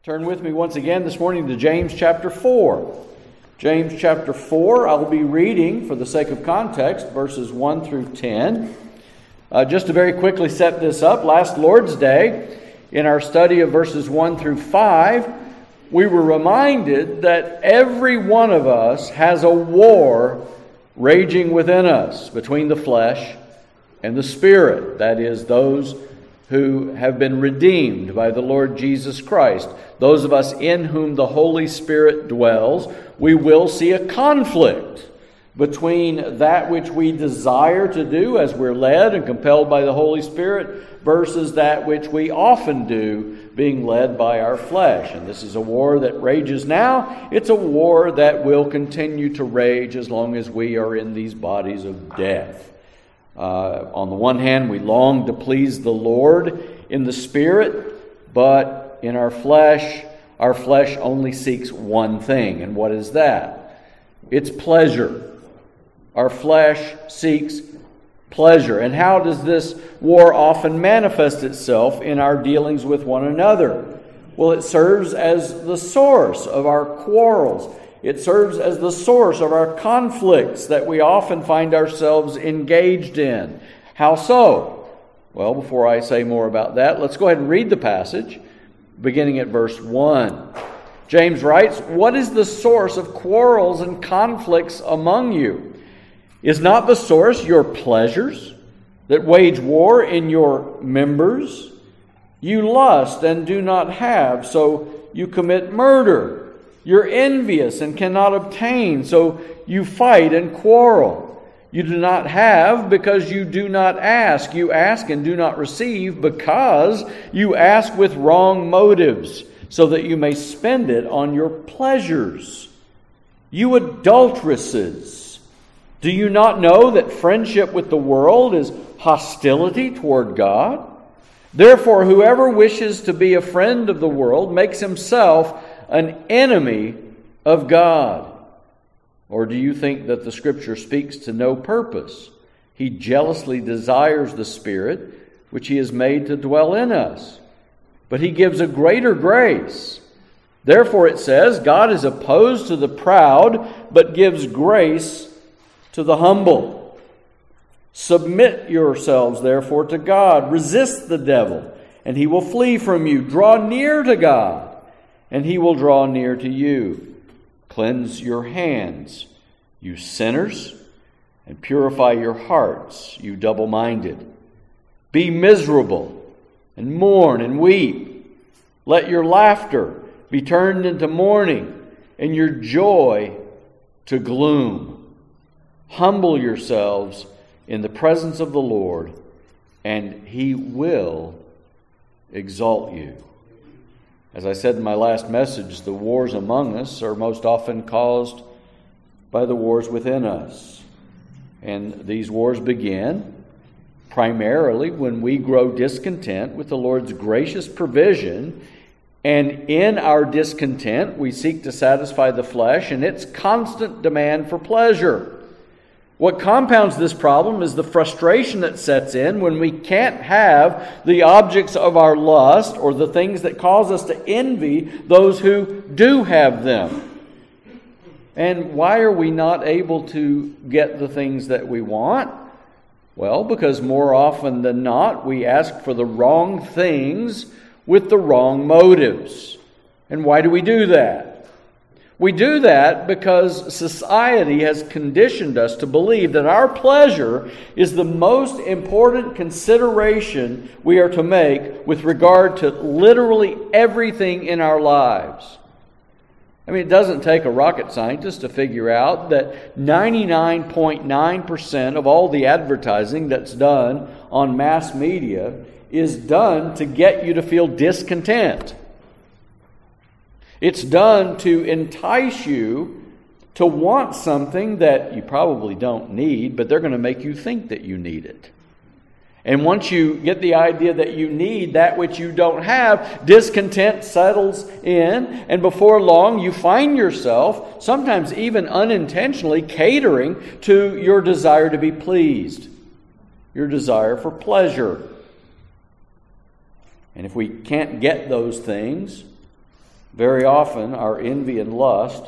Turn with me once again this morning to James chapter 4. James chapter 4, I'll be reading, for the sake of context, verses 1 through 10. Just to very quickly set this up, last Lord's Day, in our study of verses 1 through 5, we were reminded that every one of us has a war raging within us between the flesh and the Spirit. That is, those who have been redeemed by the Lord Jesus Christ. Those of us in whom the Holy Spirit dwells, we will see a conflict between that which we desire to do as we're led and compelled by the Holy Spirit versus that which we often do being led by our flesh. And this is a war that rages now. It's a war that will continue to rage as long as we are in these bodies of death. On the one hand, we long to please the Lord in the Spirit, but in our flesh only seeks one thing. And what is that? It's pleasure. Our flesh seeks pleasure. And how does this war often manifest itself in our dealings with one another? Well, it serves as the source of our quarrels. It serves as the source of our conflicts that we often find ourselves engaged in. How so? Well, before I say more about that, let's go ahead and read the passage, beginning at verse 1. James writes, "What is the source of quarrels and conflicts among you? Is not the source your pleasures that wage war in your members? You lust and do not have, so you commit murder. You're envious and cannot obtain, so you fight and quarrel. You do not have because you do not ask. You ask and do not receive because you ask with wrong motives, so that you may spend it on your pleasures. You adulteresses, do you not know that friendship with the world is hostility toward God? Therefore, whoever wishes to be a friend of the world makes himself an enemy of God. Or do you think that the Scripture speaks to no purpose? He jealously desires the Spirit, which He has made to dwell in us. But He gives a greater grace. Therefore it says, God is opposed to the proud, but gives grace to the humble. Submit yourselves, therefore, to God. Resist the devil, and he will flee from you. Draw near to God, and He will draw near to you. Cleanse your hands, you sinners, and purify your hearts, you double-minded. Be miserable, and mourn and weep. Let your laughter be turned into mourning, and your joy to gloom. Humble yourselves in the presence of the Lord, and He will exalt you." As I said in my last message, the wars among us are most often caused by the wars within us. And these wars begin primarily when we grow discontent with the Lord's gracious provision, and in our discontent we seek to satisfy the flesh and its constant demand for pleasure. What compounds this problem is the frustration that sets in when we can't have the objects of our lust or the things that cause us to envy those who do have them. And why are we not able to get the things that we want? Well, because more often than not, we ask for the wrong things with the wrong motives. And why do we do that? We do that because society has conditioned us to believe that our pleasure is the most important consideration we are to make with regard to literally everything in our lives. I mean, it doesn't take a rocket scientist to figure out that 99.9% of all the advertising that's done on mass media is done to get you to feel discontent. It's done to entice you to want something that you probably don't need, but they're going to make you think that you need it. And once you get the idea that you need that which you don't have, discontent settles in, and before long you find yourself, sometimes even unintentionally, catering to your desire to be pleased, your desire for pleasure. And if we can't get those things, very often our envy and lust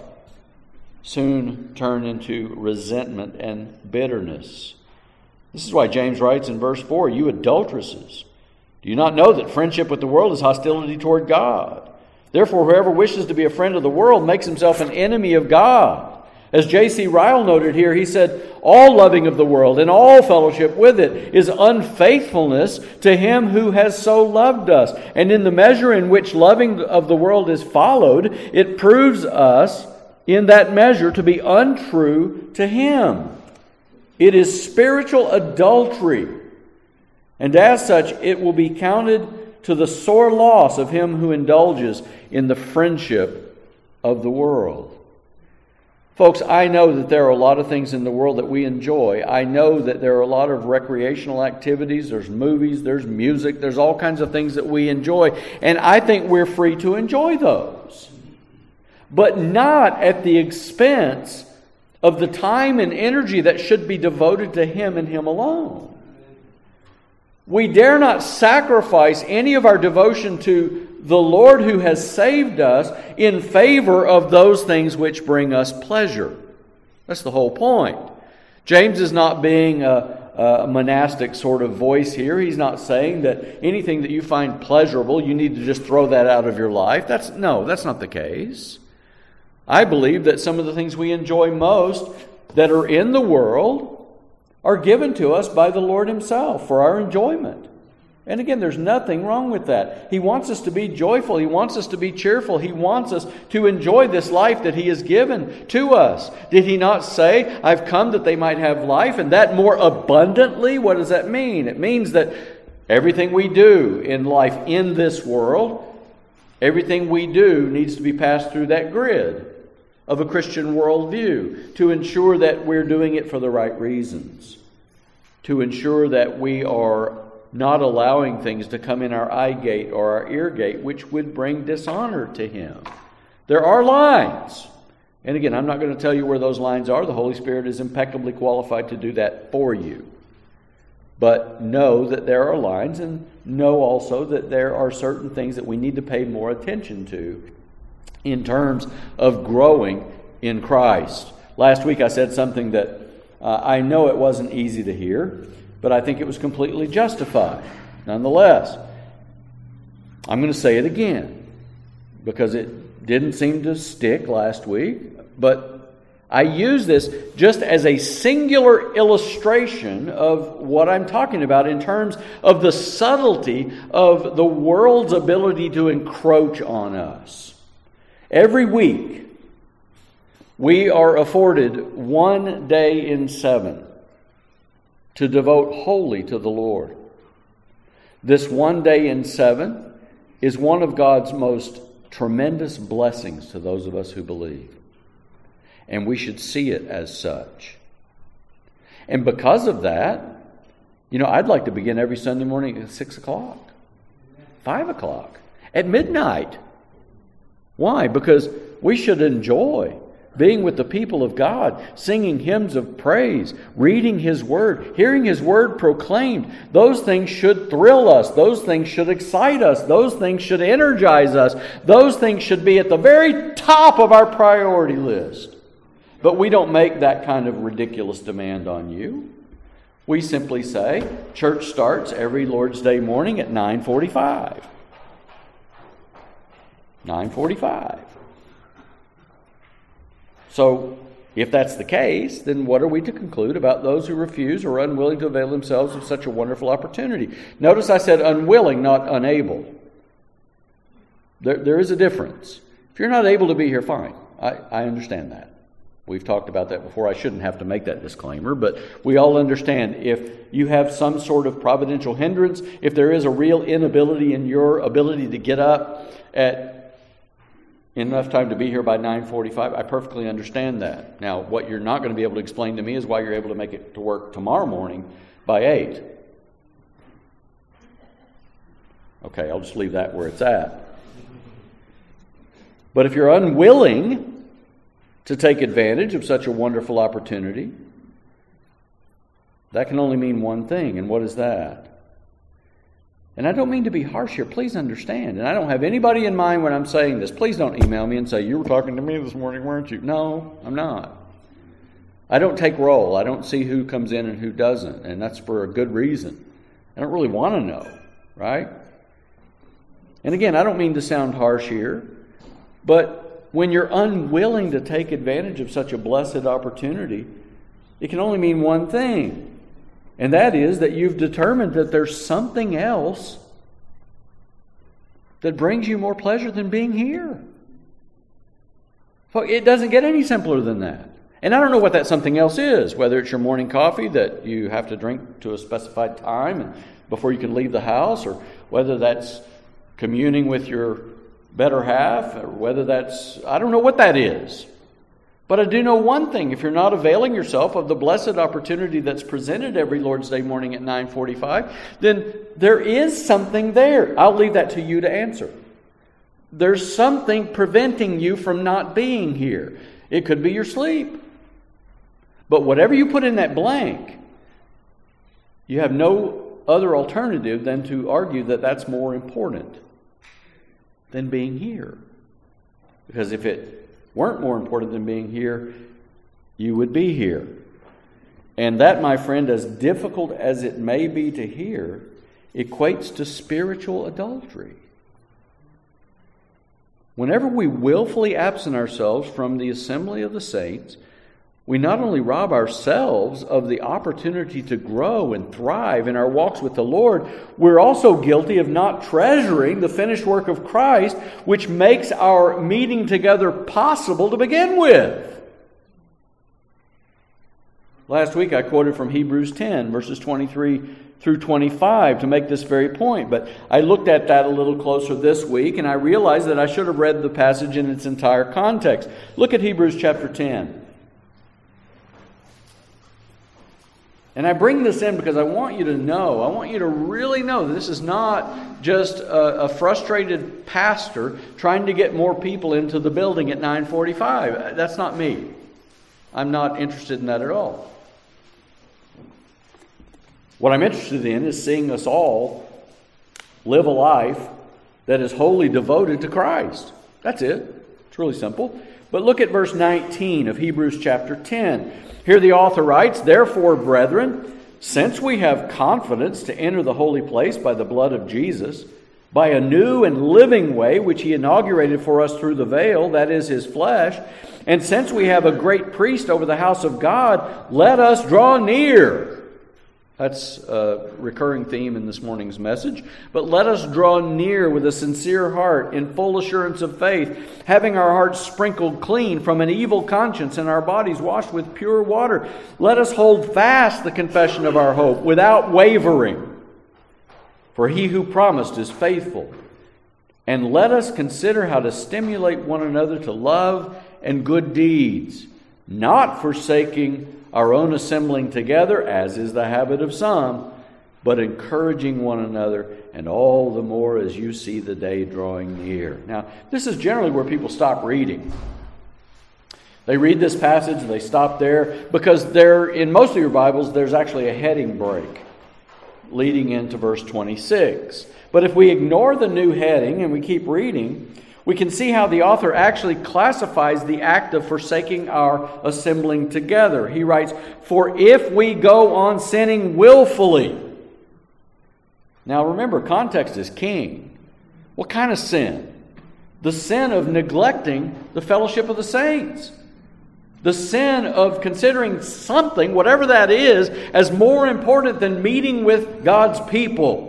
soon turn into resentment and bitterness. This is why James writes in verse 4, "You adulteresses, do you not know that friendship with the world is hostility toward God? Therefore, whoever wishes to be a friend of the world makes himself an enemy of God." As J.C. Ryle noted here, he said, "All loving of the world and all fellowship with it is unfaithfulness to Him who has so loved us. And in the measure in which loving of the world is followed, it proves us in that measure to be untrue to Him. It is spiritual adultery, and as such it will be counted to the sore loss of him who indulges in the friendship of the world." Folks, I know that there are a lot of things in the world that we enjoy. I know that there are a lot of recreational activities. There's movies, there's music, there's all kinds of things that we enjoy. And I think we're free to enjoy those. But not at the expense of the time and energy that should be devoted to Him and Him alone. We dare not sacrifice any of our devotion to the Lord who has saved us in favor of those things which bring us pleasure. That's the whole point. James is not being a monastic sort of voice here. He's not saying that anything that you find pleasurable, you need to just throw that out of your life. That's not the case. I believe that some of the things we enjoy most that are in the world are given to us by the Lord Himself for our enjoyment. And again, there's nothing wrong with that. He wants us to be joyful. He wants us to be cheerful. He wants us to enjoy this life that He has given to us. Did He not say, "I've come that they might have life, and that more abundantly"? What does that mean? It means that everything we do in life in this world, everything we do needs to be passed through that grid of a Christian worldview to ensure that we're doing it for the right reasons, to ensure that we are not allowing things to come in our eye gate or our ear gate which would bring dishonor to Him. There are lines. And again, I'm not going to tell you where those lines are. The Holy Spirit is impeccably qualified to do that for you. But know that there are lines, and know also that there are certain things that we need to pay more attention to in terms of growing in Christ. Last week I said something that I know it wasn't easy to hear, but I think it was completely justified. Nonetheless, I'm going to say it again because it didn't seem to stick last week, but I use this just as a singular illustration of what I'm talking about in terms of the subtlety of the world's ability to encroach on us. Every week, we are afforded one day in 7 to devote wholly to the Lord. This one day in 7 is one of God's most tremendous blessings to those of us who believe. And we should see it as such. And because of that, I'd like to begin every Sunday morning at 6 o'clock, 5 o'clock, at midnight. Why? Because we should enjoy being with the people of God, singing hymns of praise, reading His Word, hearing His Word proclaimed. Those things should thrill us. Those things should excite us. Those things should energize us. Those things should be at the very top of our priority list. But we don't make that kind of ridiculous demand on you. We simply say, church starts every Lord's Day morning at 9:45. 9:45. So, if that's the case, then what are we to conclude about those who refuse or are unwilling to avail themselves of such a wonderful opportunity? Notice I said unwilling, not unable. There is a difference. If you're not able to be here, fine. I understand that. We've talked about that before. I shouldn't have to make that disclaimer, but we all understand if you have some sort of providential hindrance, if there is a real inability in your ability to get up at enough time to be here by 9:45, I perfectly understand that. Now, what you're not going to be able to explain to me is why you're able to make it to work tomorrow morning by 8. Okay, I'll just leave that where it's at. But if you're unwilling to take advantage of such a wonderful opportunity, that can only mean one thing, and what is that? And I don't mean to be harsh here. Please understand. And I don't have anybody in mind when I'm saying this. Please don't email me and say, you were talking to me this morning, weren't you? No, I'm not. I don't take roll. I don't see who comes in and who doesn't. And that's for a good reason. I don't really want to know, right? And again, I don't mean to sound harsh here. But when you're unwilling to take advantage of such a blessed opportunity, it can only mean one thing. And that is that you've determined that there's something else that brings you more pleasure than being here. It doesn't get any simpler than that. And I don't know what that something else is, whether it's your morning coffee that you have to drink to a specified time before you can leave the house, or whether that's communing with your better half, or whether that's, I don't know what that is. But I do know one thing: if you're not availing yourself of the blessed opportunity that's presented every Lord's Day morning at 9:45, then there is something there. I'll leave that to you to answer. There's something preventing you from not being here. It could be your sleep. But whatever you put in that blank, you have no other alternative than to argue that that's more important than being here. Because if it weren't more important than being here, you would be here. And that, my friend, as difficult as it may be to hear, equates to spiritual adultery. Whenever we willfully absent ourselves from the assembly of the saints, we not only rob ourselves of the opportunity to grow and thrive in our walks with the Lord, we're also guilty of not treasuring the finished work of Christ, which makes our meeting together possible to begin with. Last week I quoted from Hebrews 10, verses 23 through 25 to make this very point. But I looked at that a little closer this week, and I realized that I should have read the passage in its entire context. Look at Hebrews chapter 10. And I bring this in because I want you to really know that this is not just a frustrated pastor trying to get more people into the building at 9:45. That's not me. I'm not interested in that at all. What I'm interested in is seeing us all live a life that is wholly devoted to Christ. That's it. It's really simple. But look at verse 19 of Hebrews chapter 10. Here the author writes, "Therefore, brethren, since we have confidence to enter the holy place by the blood of Jesus, by a new and living way which he inaugurated for us through the veil, that is his flesh, and since we have a great priest over the house of God, let us draw near." That's a recurring theme in this morning's message. But let us draw near with a sincere heart, in full assurance of faith, having our hearts sprinkled clean from an evil conscience and our bodies washed with pure water. Let us hold fast the confession of our hope without wavering. For he who promised is faithful. And let us consider how to stimulate one another to love and good deeds, not forsaking our own assembling together, as is the habit of some, but encouraging one another, and all the more as you see the day drawing near. Now, this is generally where people stop reading. They read this passage and they stop there, because in most of your Bibles, there's actually a heading break leading into verse 26. But if we ignore the new heading and we keep reading, we can see how the author actually classifies the act of forsaking our assembling together. He writes, "For if we go on sinning willfully." Now remember, context is king. What kind of sin? The sin of neglecting the fellowship of the saints. The sin of considering something, whatever that is, as more important than meeting with God's people.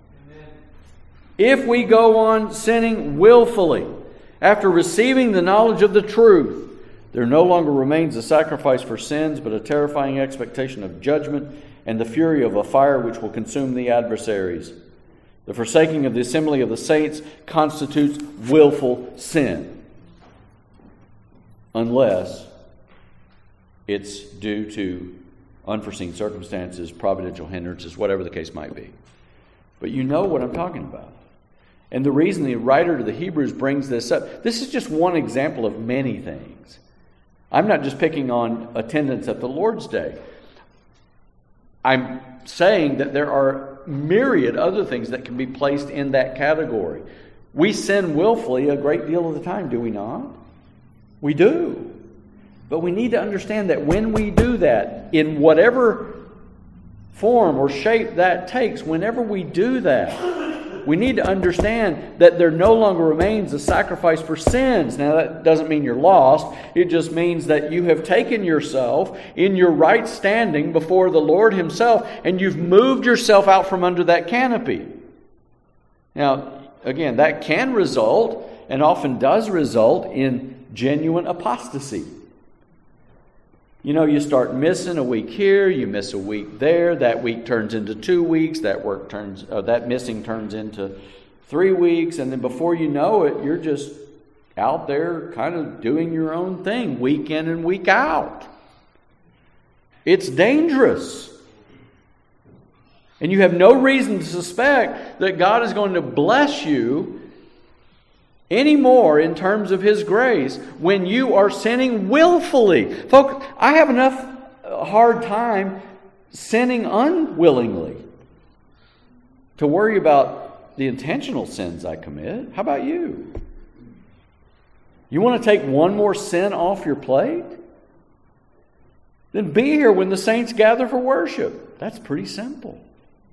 If we go on sinning willfully, after receiving the knowledge of the truth, there no longer remains a sacrifice for sins, but a terrifying expectation of judgment and the fury of a fire which will consume the adversaries. The forsaking of the assembly of the saints constitutes willful sin, unless it's due to unforeseen circumstances, providential hindrances, whatever the case might be. But you know what I'm talking about. And the reason the writer to the Hebrews brings this up, this is just one example of many things. I'm not just picking on attendance at the Lord's Day. I'm saying that there are myriad other things that can be placed in that category. We sin willfully a great deal of the time, do we not? We do. But we need to understand that when we do that, in whatever form or shape that takes, whenever we do that, we need to understand that there no longer remains a sacrifice for sins. Now, that doesn't mean you're lost. It just means that you have taken yourself in your right standing before the Lord Himself, and you've moved yourself out from under that canopy. Now, again, that can result, and often does result, in genuine apostasy. You know, you start missing a week here, you miss a week there, that week turns into 2 weeks, that missing turns into 3 weeks, and then before you know it, you're just out there kind of doing your own thing, week in and week out. It's dangerous. And you have no reason to suspect that God is going to bless you any more in terms of His grace when you are sinning willfully. Folks, I have enough hard time sinning unwillingly to worry about the intentional sins I commit. How about you? You want to take one more sin off your plate? Then be here when the saints gather for worship. That's pretty simple.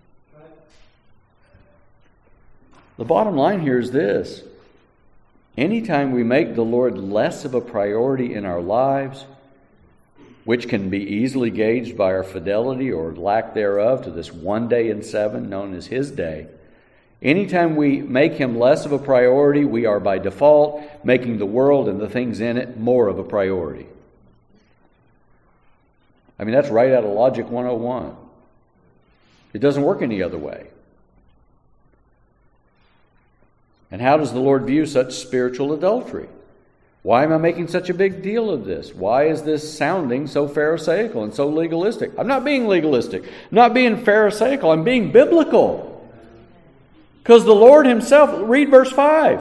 The bottom line here is this. Anytime we make the Lord less of a priority in our lives, which can be easily gauged by our fidelity or lack thereof to this one day in 7 known as His day, anytime we make Him less of a priority, we are by default making the world and the things in it more of a priority. I mean, that's right out of Logic 101. It doesn't work any other way. And how does the Lord view such spiritual adultery? Why am I making such a big deal of this? Why is this sounding so pharisaical and so legalistic? I'm not being legalistic. I'm not being pharisaical. I'm being biblical. Because the Lord Himself, read verse 5.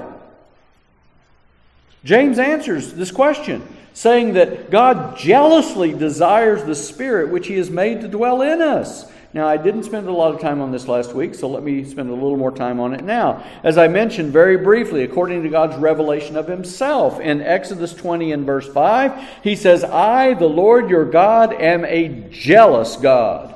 James answers this question, saying that God jealously desires the Spirit which He has made to dwell in us. Now, I didn't spend a lot of time on this last week, so let me spend a little more time on it now. As I mentioned very briefly, according to God's revelation of Himself, in Exodus 20 and verse 5, He says, I, the Lord your God, am a jealous God.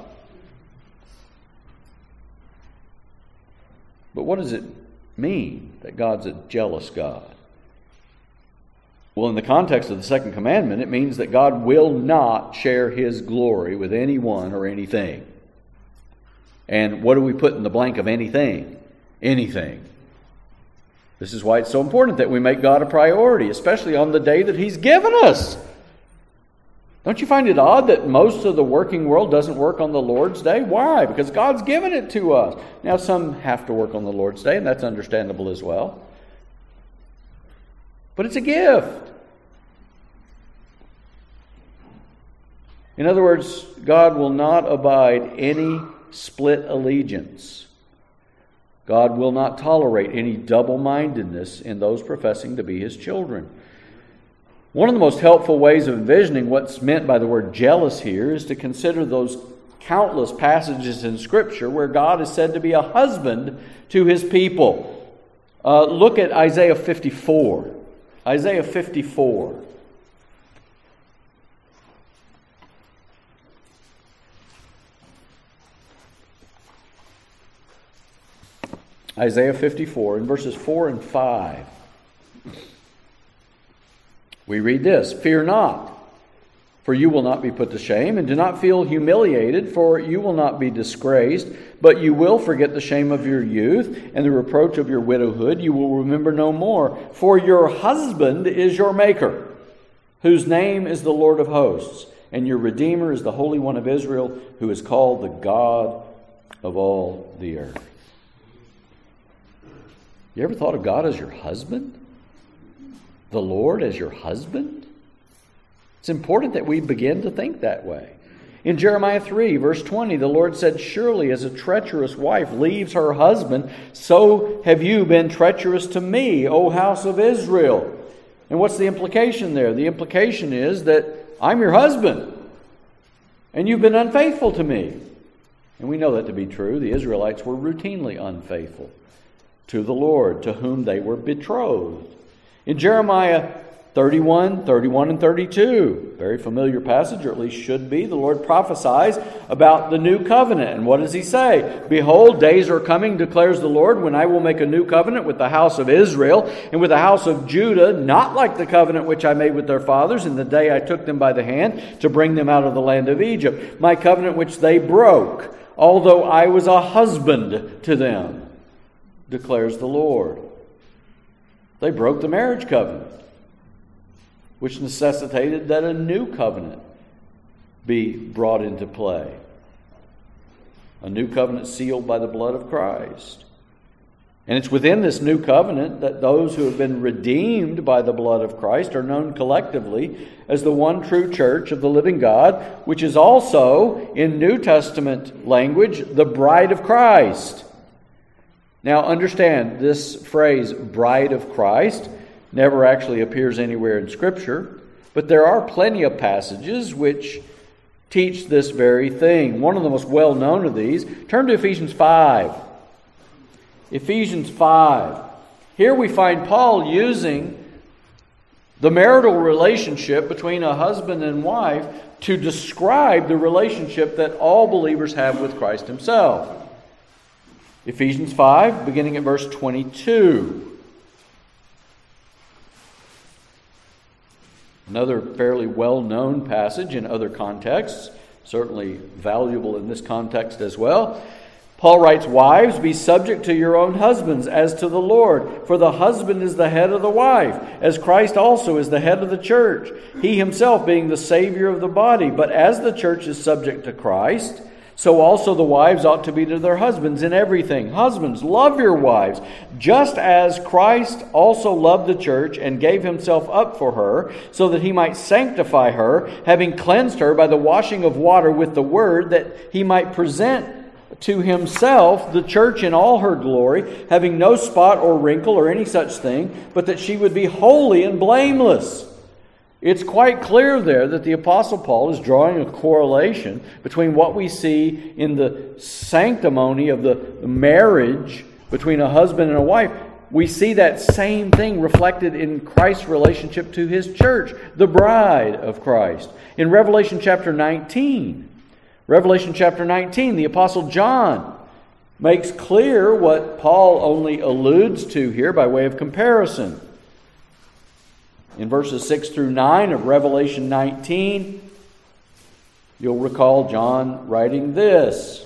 But what does it mean that God's a jealous God? Well, in the context of the second commandment, it means that God will not share His glory with anyone or anything. And what do we put in the blank of anything? Anything. This is why it's so important that we make God a priority, especially on the day that He's given us. Don't you find it odd that most of the working world doesn't work on the Lord's Day? Why? Because God's given it to us. Now, some have to work on the Lord's Day, and that's understandable as well. But it's a gift. In other words, God will not abide any split allegiance. God will not tolerate any double-mindedness in those professing to be His children. One of the most helpful ways of envisioning what's meant by the word jealous here is to consider those countless passages in Scripture where God is said to be a husband to His people. Look at Isaiah 54. Isaiah 54. Isaiah 54, in verses 4 and 5. We read this, Fear not, for you will not be put to shame, and do not feel humiliated, for you will not be disgraced, but you will forget the shame of your youth, and the reproach of your widowhood you will remember no more. For your husband is your Maker, whose name is the Lord of hosts, and your Redeemer is the Holy One of Israel, who is called the God of all the earth. You ever thought of God as your husband? The Lord as your husband? It's important that we begin to think that way. In Jeremiah 3, verse 20, the Lord said, Surely as a treacherous wife leaves her husband, so have you been treacherous to me, O house of Israel. And what's the implication there? The implication is that I'm your husband, and you've been unfaithful to me. And we know that to be true. The Israelites were routinely unfaithful to the Lord, to whom they were betrothed. In Jeremiah 31, and 32, very familiar passage, or at least should be, the Lord prophesies about the new covenant. And what does he say? Behold, days are coming, declares the Lord, when I will make a new covenant with the house of Israel and with the house of Judah, not like the covenant which I made with their fathers in the day I took them by the hand to bring them out of the land of Egypt, my covenant which they broke, although I was a husband to them, declares the Lord. They broke the marriage covenant, which necessitated that a new covenant be brought into play. A new covenant sealed by the blood of Christ. And it's within this new covenant that those who have been redeemed by the blood of Christ are known collectively as the one true church of the living God, which is also, in New Testament language, the bride of Christ. Now understand, this phrase, bride of Christ, never actually appears anywhere in Scripture, but there are plenty of passages which teach this very thing. One of the most well-known of these, turn to Ephesians 5. Ephesians 5. Here we find Paul using the marital relationship between a husband and wife to describe the relationship that all believers have with Christ Himself. Ephesians 5, beginning at verse 22. Another fairly well-known passage in other contexts, certainly valuable in this context as well. Paul writes, "Wives, be subject to your own husbands as to the Lord. For the husband is the head of the wife, as Christ also is the head of the church, He Himself being the Savior of the body. But as the church is subject to Christ, so also the wives ought to be to their husbands in everything. Husbands, love your wives, just as Christ also loved the church and gave Himself up for her, so that He might sanctify her, having cleansed her by the washing of water with the word, that He might present to Himself the church in all her glory, having no spot or wrinkle or any such thing, but that she would be holy and blameless." It's quite clear there that the Apostle Paul is drawing a correlation between what we see in the sanctimony of the marriage between a husband and a wife. We see that same thing reflected in Christ's relationship to His church, the bride of Christ. In Revelation chapter 19, the Apostle John makes clear what Paul only alludes to here by way of comparison. In verses 6 through 9 of Revelation 19, you'll recall John writing this.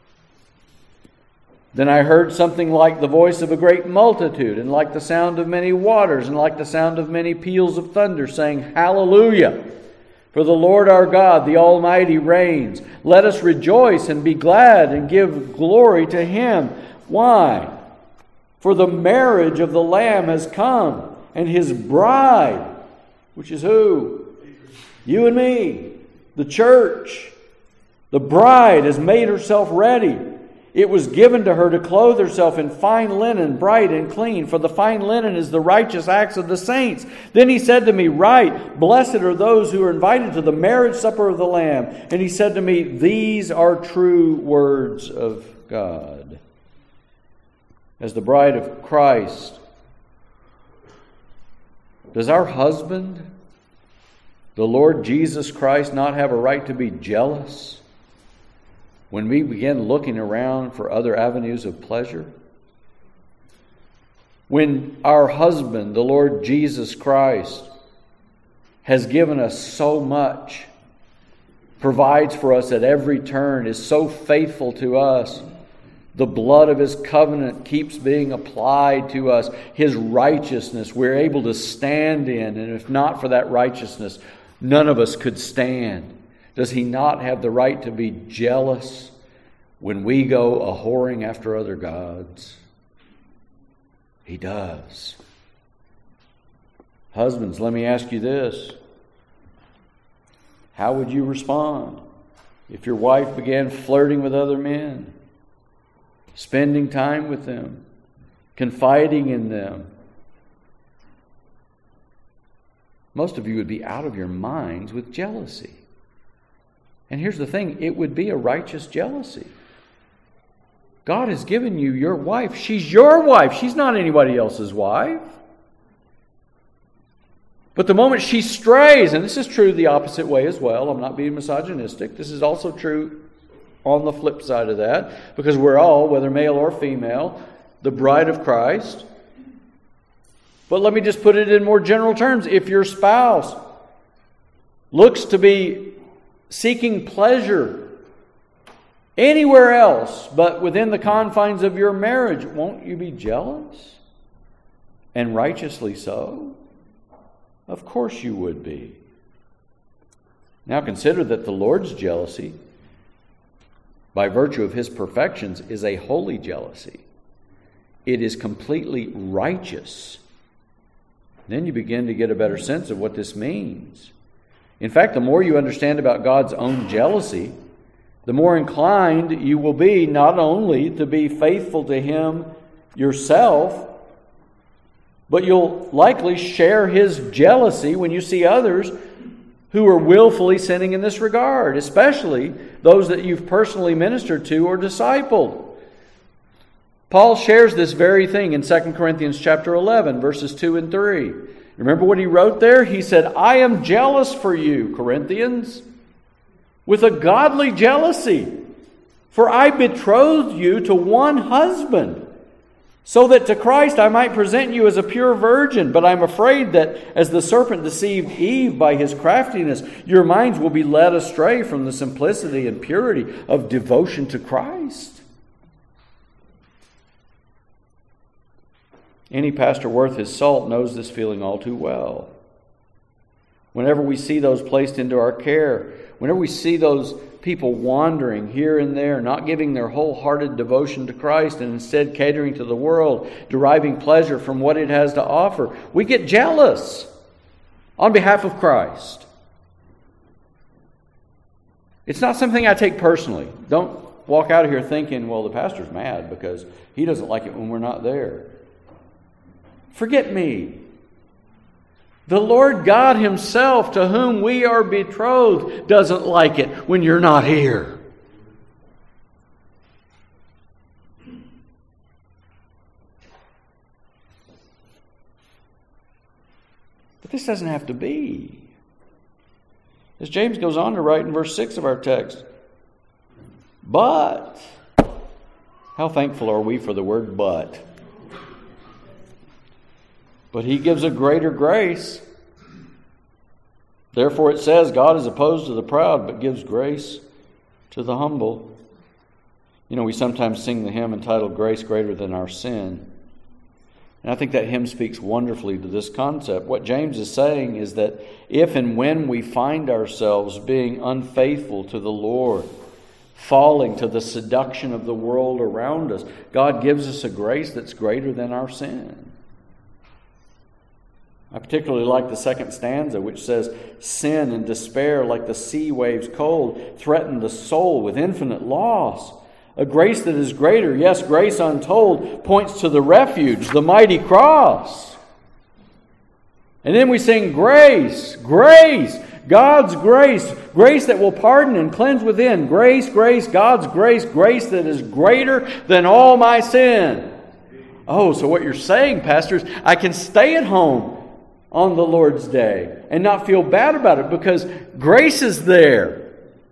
"Then I heard something like the voice of a great multitude, and like the sound of many waters, and like the sound of many peals of thunder, saying, Hallelujah! For the Lord our God, the Almighty, reigns. Let us rejoice and be glad and give glory to Him." Why? "For the marriage of the Lamb has come, and His bride," which is who? You and me, the church. "The bride has made herself ready. It was given to her to clothe herself in fine linen, bright and clean, for the fine linen is the righteous acts of the saints. Then He said to me, Write, blessed are those who are invited to the marriage supper of the Lamb. And He said to me, These are true words of God." As the bride of Christ, does our husband, the Lord Jesus Christ, not have a right to be jealous when we begin looking around for other avenues of pleasure? When our husband, the Lord Jesus Christ, has given us so much, provides for us at every turn, is so faithful to us, the blood of His covenant keeps being applied to us. His righteousness we're able to stand in. And if not for that righteousness, none of us could stand. Does He not have the right to be jealous when we go a-whoring after other gods? He does. Husbands, let me ask you this. How would you respond if your wife began flirting with other men? Spending time with them, confiding in them? Most of you would be out of your minds with jealousy. And here's the thing, it would be a righteous jealousy. God has given you your wife. She's your wife. She's not anybody else's wife. But the moment she strays, and this is true the opposite way as well, I'm not being misogynistic. This is also true on the flip side of that, because we're all, whether male or female, the bride of Christ. But let me just put it in more general terms. If your spouse looks to be seeking pleasure anywhere else but within the confines of your marriage, won't you be jealous? And righteously so? Of course you would be. Now consider that the Lord's jealousy, by virtue of His perfections, is a holy jealousy. It is completely righteous. Then you begin to get a better sense of what this means. In fact, the more you understand about God's own jealousy, the more inclined you will be not only to be faithful to Him yourself, but you'll likely share His jealousy when you see others who are willfully sinning in this regard, especially those that you've personally ministered to or discipled. Paul shares this very thing in 2 Corinthians chapter 11, verses 2 and 3. Remember what he wrote there? He said, I am jealous for you, Corinthians, with a godly jealousy. For I betrothed you to one husband, so that to Christ I might present you as a pure virgin. But I'm afraid that as the serpent deceived Eve by his craftiness, your minds will be led astray from the simplicity and purity of devotion to Christ. Any pastor worth his salt knows this feeling all too well. Whenever we see those placed into our care, whenever we see those people wandering here and there, not giving their wholehearted devotion to Christ and instead catering to the world, deriving pleasure from what it has to offer, we get jealous on behalf of Christ. It's not something I take personally. Don't walk out of here thinking, well, the pastor's mad because he doesn't like it when we're not there. Forget me. The Lord God Himself, to whom we are betrothed, doesn't like it when you're not here. But this doesn't have to be. As James goes on to write in verse 6 of our text, but, how thankful are we for the word but? But He gives a greater grace. Therefore it says, God is opposed to the proud, but gives grace to the humble. You know, we sometimes sing the hymn entitled, Grace Greater Than Our Sin. And I think that hymn speaks wonderfully to this concept. What James is saying is that if and when we find ourselves being unfaithful to the Lord, falling to the seduction of the world around us, God gives us a grace that's greater than our sin. I particularly like the second stanza, which says, sin and despair, like the sea waves cold, threaten the soul with infinite loss. A grace that is greater, yes, grace untold, points to the refuge, the mighty cross. And then we sing grace, grace, God's grace, grace that will pardon and cleanse within. Grace, grace, God's grace, grace that is greater than all my sin. Oh, so what you're saying, pastors, I can stay at home on the Lord's day and not feel bad about it because grace is there.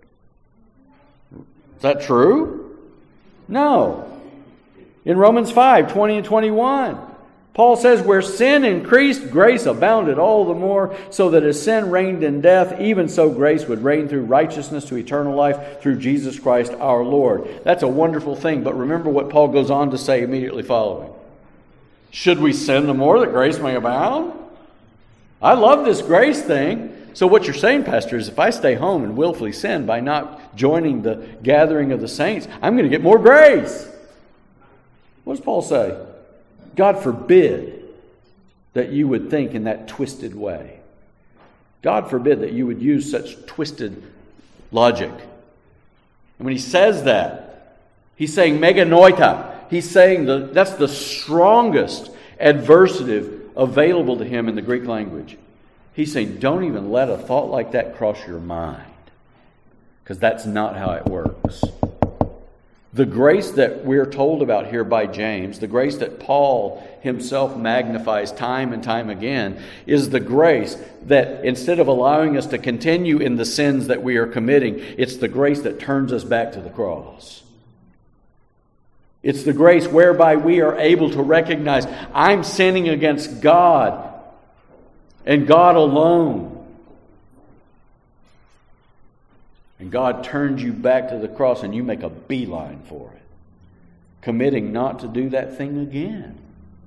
Is that true? No. In Romans 5, 20 and 21, Paul says, where sin increased, grace abounded all the more, so that as sin reigned in death, even so grace would reign through righteousness to eternal life through Jesus Christ our Lord. That's a wonderful thing, but remember what Paul goes on to say immediately following. Should we sin the more that grace may abound? I love this grace thing. So what you're saying, Pastor, is if I stay home and willfully sin by not joining the gathering of the saints, I'm going to get more grace. What does Paul say? God forbid that you would think in that twisted way. God forbid that you would use such twisted logic. And when he says that, he's saying meganoita. He's saying that's the strongest adversative available to him in the Greek language. He's saying, don't even let a thought like that cross your mind, because that's not how it works. The grace that we're told about here by James, the grace that Paul himself magnifies time and time again, is the grace that instead of allowing us to continue in the sins that we are committing, it's the grace that turns us back to the cross. It's the grace whereby we are able to recognize, I'm sinning against God and God alone. And God turns you back to the cross and you make a beeline for it, committing not to do that thing again.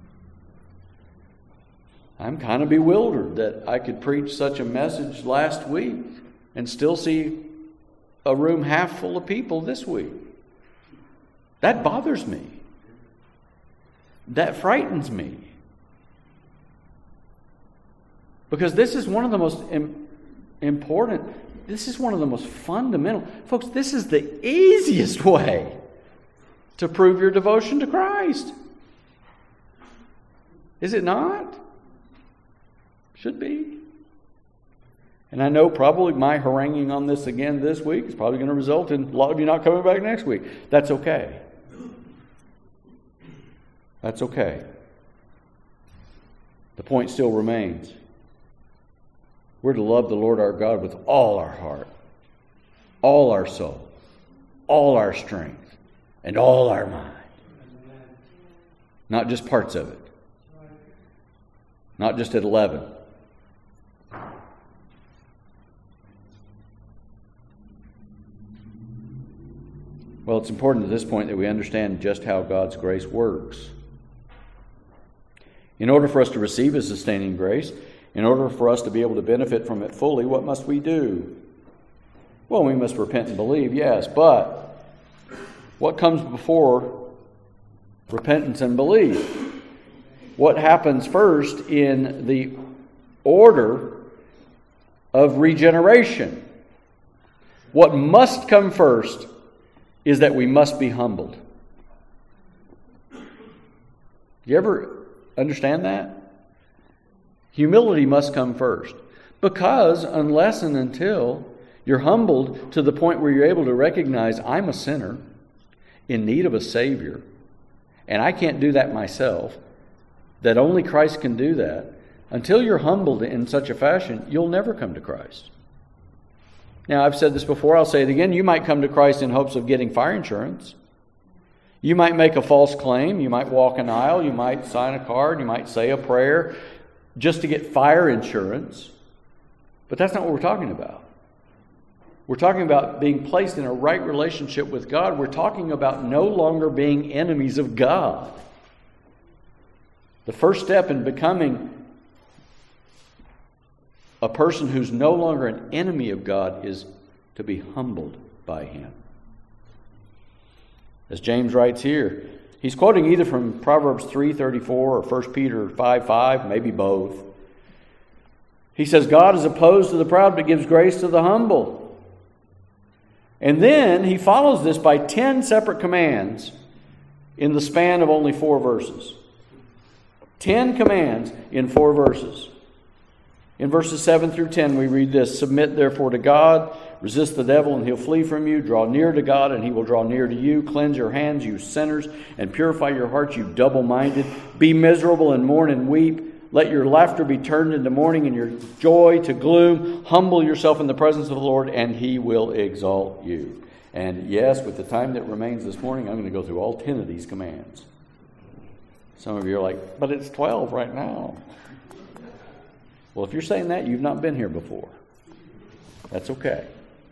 I'm kind of bewildered that I could preach such a message last week and still see a room half full of people this week. That bothers me. That frightens me. Because this is one of the most important, this is one of the most fundamental. Folks, this is the easiest way to prove your devotion to Christ. Is it not? Should be. And I know probably my haranguing on this again this week is probably going to result in a lot of you not coming back next week. That's okay. That's okay. The point still remains. We're to love the Lord our God with all our heart, all our soul, all our strength, and all our mind. Not just parts of it. Not just at 11. Well, it's important at this point that we understand just how God's grace works. In order for us to receive His sustaining grace, in order for us to be able to benefit from it fully, what must we do? Well, we must repent and believe, yes, but what comes before repentance and belief? What happens first in the order of regeneration? What must come first is that we must be humbled. Do you ever understand that? Humility must come first. Because unless and until you're humbled to the point where you're able to recognize I'm a sinner in need of a Savior, and I can't do that myself, that only Christ can do that, until you're humbled in such a fashion, you'll never come to Christ. Now, I've said this before, I'll say it again. You might come to Christ in hopes of getting fire insurance. You might make a false claim. You might walk an aisle. You might sign a card. You might say a prayer just to get fire insurance. But that's not what we're talking about. We're talking about being placed in a right relationship with God. We're talking about no longer being enemies of God. The first step in becoming a person who's no longer an enemy of God is to be humbled by Him. As James writes here, he's quoting either from Proverbs 3:34 or 1 Peter 5:5, maybe both. He says, God is opposed to the proud but gives grace to the humble. And then he follows this by 10 separate commands in the span of only 4 verses. 10 commands in 4 verses. In verses 7 through 10, we read this: Submit therefore to God, resist the devil, and he'll flee from you. Draw near to God, and he will draw near to you. Cleanse your hands, you sinners, and purify your hearts, you double-minded. Be miserable and mourn and weep. Let your laughter be turned into mourning and your joy to gloom. Humble yourself in the presence of the Lord, and He will exalt you. And yes, with the time that remains this morning, I'm going to go through all 10 of these commands. Some of you are like, but it's 12 right now. Well, if you're saying that, you've not been here before. That's okay.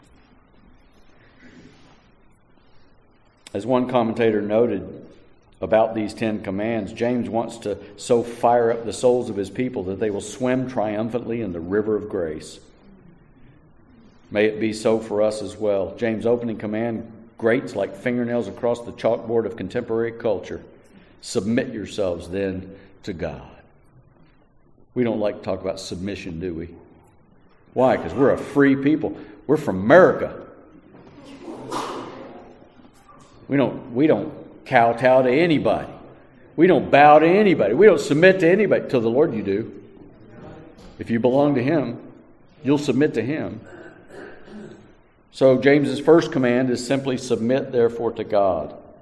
As one commentator noted about these 10 commands, James wants to so fire up the souls of his people that they will swim triumphantly in the river of grace. May it be so for us as well. James' opening command grates like fingernails across the chalkboard of contemporary culture. Submit yourselves then to God. We don't like to talk about submission, do we? Why? Because we're a free people. We're from America. We don't kowtow to anybody. We don't bow to anybody. We don't submit to anybody. To the Lord you do. If you belong to Him, you'll submit to Him. So James's first command is simply submit therefore to God.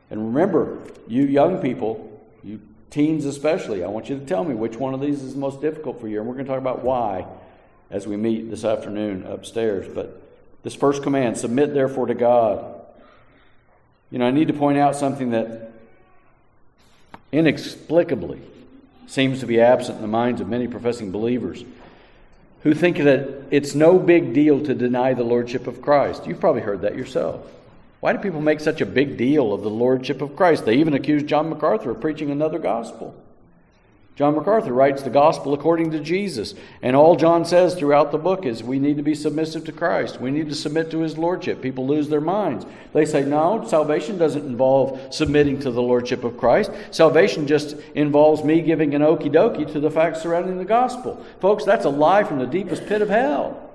And remember, you young people, you teens especially, I want you to tell me which one of these is the most difficult for you. And we're going to talk about why as we meet this afternoon upstairs. But this first command, submit therefore to God. I need to point out something that inexplicably seems to be absent in the minds of many professing believers who think that it's no big deal to deny the lordship of Christ. You've probably heard that yourself. Why do people make such a big deal of the lordship of Christ? They even accuse John MacArthur of preaching another gospel. John MacArthur writes the gospel according to Jesus. And all John says throughout the book is we need to be submissive to Christ. We need to submit to his lordship. People lose their minds. They say, no, salvation doesn't involve submitting to the lordship of Christ. Salvation just involves me giving an okie dokie to the facts surrounding the gospel. Folks, that's a lie from the deepest pit of hell.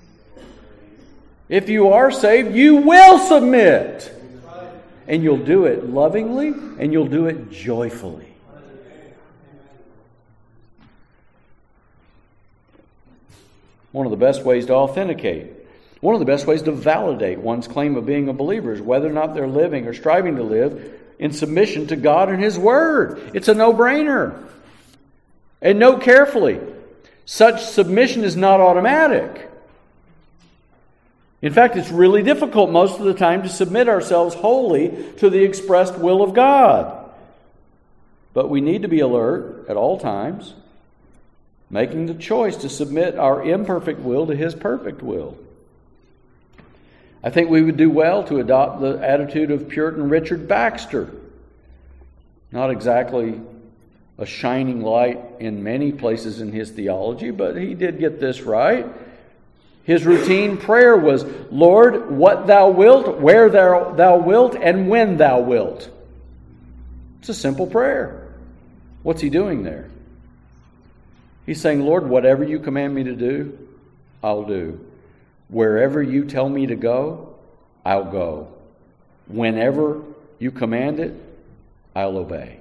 If you are saved, you will submit. And you'll do it lovingly and you'll do it joyfully. One of the best ways to authenticate, one of the best ways to validate one's claim of being a believer is whether or not they're living or striving to live in submission to God and His Word. It's a no-brainer. And note carefully, such submission is not automatic. In fact, it's really difficult most of the time to submit ourselves wholly to the expressed will of God. But we need to be alert at all times, making the choice to submit our imperfect will to His perfect will. I think we would do well to adopt the attitude of Puritan Richard Baxter. Not exactly a shining light in many places in his theology, but he did get this right. His routine prayer was, Lord, what thou wilt, where thou wilt, and when thou wilt. It's a simple prayer. What's he doing there? He's saying, Lord, whatever you command me to do, I'll do. Wherever you tell me to go, I'll go. Whenever you command it, I'll obey.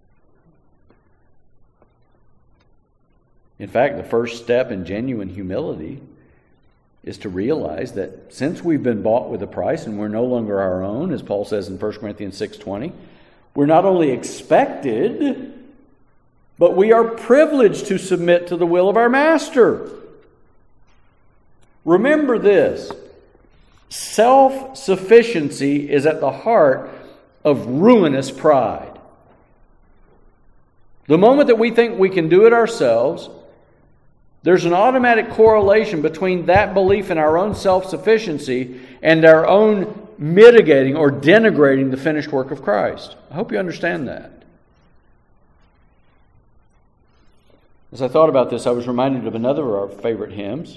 In fact, the first step in genuine humility is to realize that since we've been bought with a price and we're no longer our own, as Paul says in 1 Corinthians 6:20, we're not only expected, but we are privileged to submit to the will of our Master. Remember this. Self-sufficiency is at the heart of ruinous pride. The moment that we think we can do it ourselves, there's an automatic correlation between that belief in our own self-sufficiency and our own mitigating or denigrating the finished work of Christ. I hope you understand that. As I thought about this, I was reminded of another of our favorite hymns.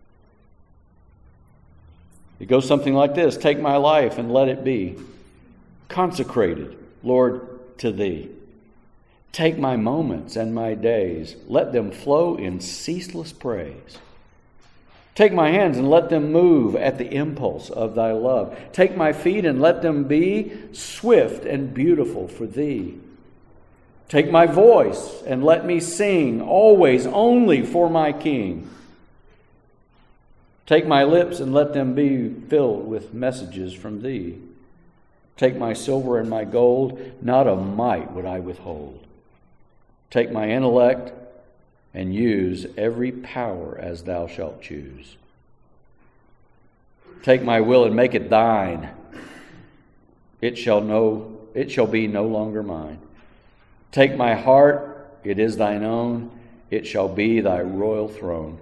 It goes something like this. Take my life and let it be consecrated, Lord, to Thee. Take my moments and my days. Let them flow in ceaseless praise. Take my hands and let them move at the impulse of Thy love. Take my feet and let them be swift and beautiful for Thee. Take my voice and let me sing always only for my King. Take my lips and let them be filled with messages from Thee. Take my silver and my gold, not a mite would I withhold. Take my intellect and use every power as Thou shalt choose. Take my will and make it Thine. It shall be no longer mine. Take my heart, it is Thine own, it shall be Thy royal throne.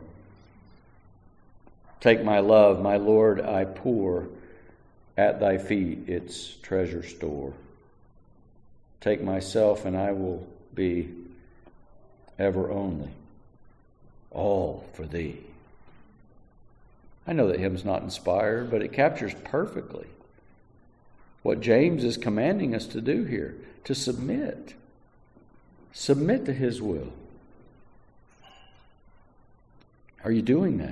Take my love, my Lord, I pour at Thy feet its treasure store. Take myself and I will be ever only, all for Thee. I know that hymn's not inspired, but it captures perfectly what James is commanding us to do here, to submit. Submit to His will. Are you doing that?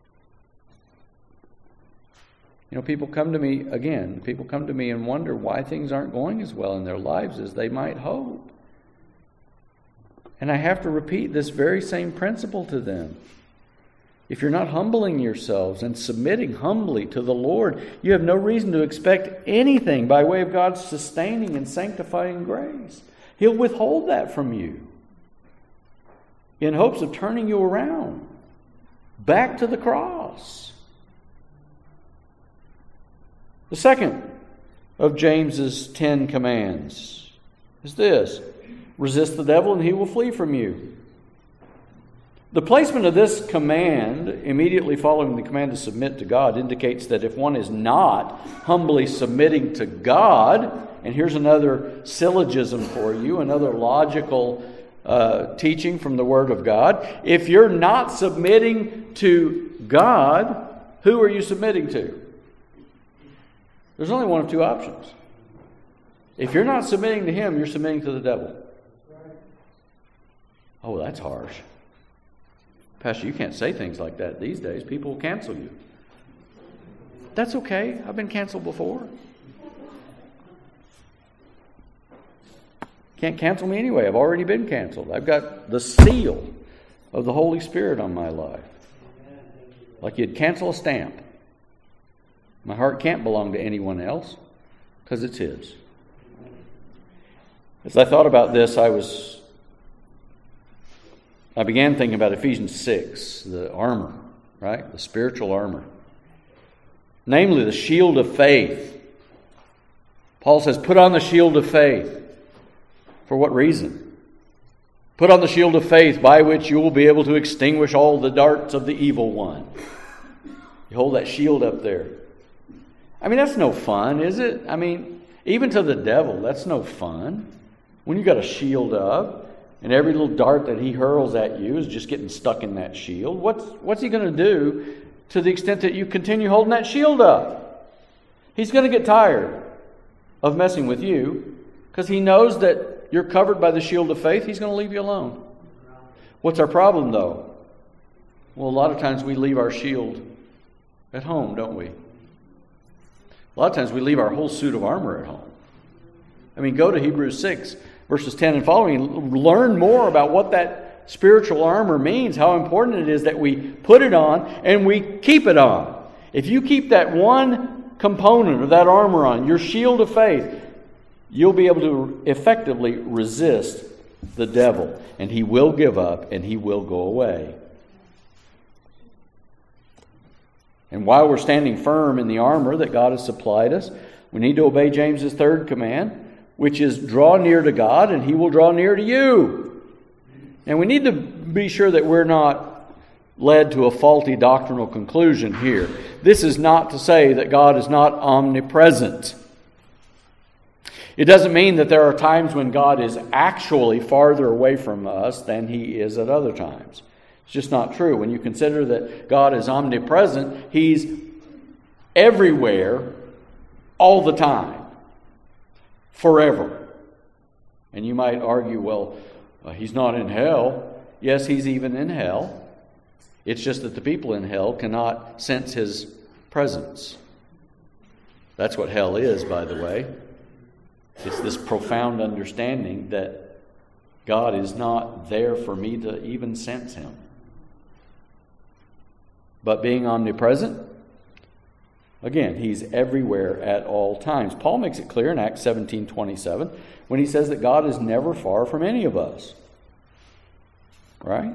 People come to me and wonder why things aren't going as well in their lives as they might hope. And I have to repeat this very same principle to them. if you're not humbling yourselves and submitting humbly to the Lord, you have no reason to expect anything by way of God's sustaining and sanctifying grace. He'll withhold that from you in hopes of turning you around back to the cross. The second of James's 10 commands is this: resist the devil and he will flee from you. The placement of this command immediately following the command to submit to God indicates that if one is not humbly submitting to God, and here's another syllogism for you, another logical teaching from the Word of God. If you're not submitting to God, who are you submitting to? There's only one of two options. If you're not submitting to Him, you're submitting to the devil. Oh, that's harsh. Pastor, you can't say things like that these days. People will cancel you. That's okay. I've been canceled before. Can't cancel me anyway. I've already been canceled. I've got the seal of the Holy Spirit on my life. Like you'd cancel a stamp. My heart can't belong to anyone else because it's His. As I thought about this, I began thinking about Ephesians 6, the armor, right? The spiritual armor. Namely, the shield of faith. Paul says, put on the shield of faith. For what reason? Put on the shield of faith by which you will be able to extinguish all the darts of the evil one. You hold that shield up there. I mean, that's no fun, is it? I mean, even to the devil, that's no fun. When you've got a shield up, and every little dart that he hurls at you is just getting stuck in that shield, what's he going to do to the extent that you continue holding that shield up? He's going to get tired of messing with you because he knows that you're covered by the shield of faith. He's going to leave you alone. What's our problem, though? Well, a lot of times we leave our shield at home, don't we? A lot of times we leave our whole suit of armor at home. I mean, go to Hebrews 6, verses 10 and following, learn more about what that spiritual armor means, how important it is that we put it on and we keep it on. If you keep that one component of that armor on, your shield of faith, you'll be able to effectively resist the devil, and he will give up and he will go away. And while we're standing firm in the armor that God has supplied us, we need to obey James's third command, which is draw near to God and He will draw near to you. And we need to be sure that we're not led to a faulty doctrinal conclusion here. This is not to say that God is not omnipresent. It doesn't mean that there are times when God is actually farther away from us than He is at other times. It's just not true. When you consider that God is omnipresent, He's everywhere all the time. Forever. And you might argue, well, He's not in hell. Yes, He's even in hell. It's just that the people in hell cannot sense His presence. That's what hell is, by the way. It's this profound understanding that God is not there for me to even sense Him. But being omnipresent, again, He's everywhere at all times. Paul makes it clear in Acts 17:27 when he says that God is never far from any of us. Right?